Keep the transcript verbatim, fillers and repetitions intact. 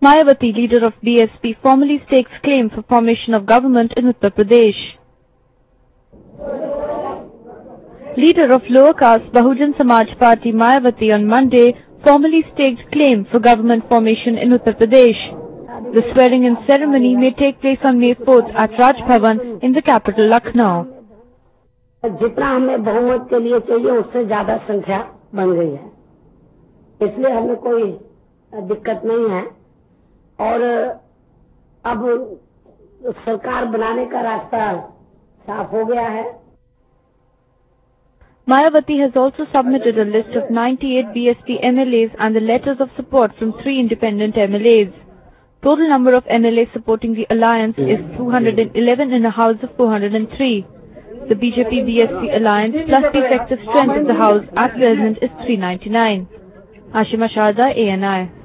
Mayawati, leader of B S P, formally stakes claim for formation of government in Uttar Pradesh. Leader of lower caste Bahujan Samaj Party Mayawati on Monday formally staked claim for government formation in Uttar Pradesh. The swearing-in ceremony may take place on May fourth at Raj Bhavan in the capital Lucknow. जितना हमें बहुमत के लिए चाहिए उससे ज्यादा संख्या बन गई है, इसलिए हमें कोई दिक्कत नहीं है और अब सरकार बनाने का रास्ता साफ हो गया है. Mayawati has also submitted a list of ninety-eight B S P M L As and the letters of support from three independent M L As. Total number of M L As supporting the alliance is two hundred eleven in a house of four hundred three. The B J P B S P alliance plus the effective strength of the house at present is three ninety-nine. Ashima Sharda, A N I.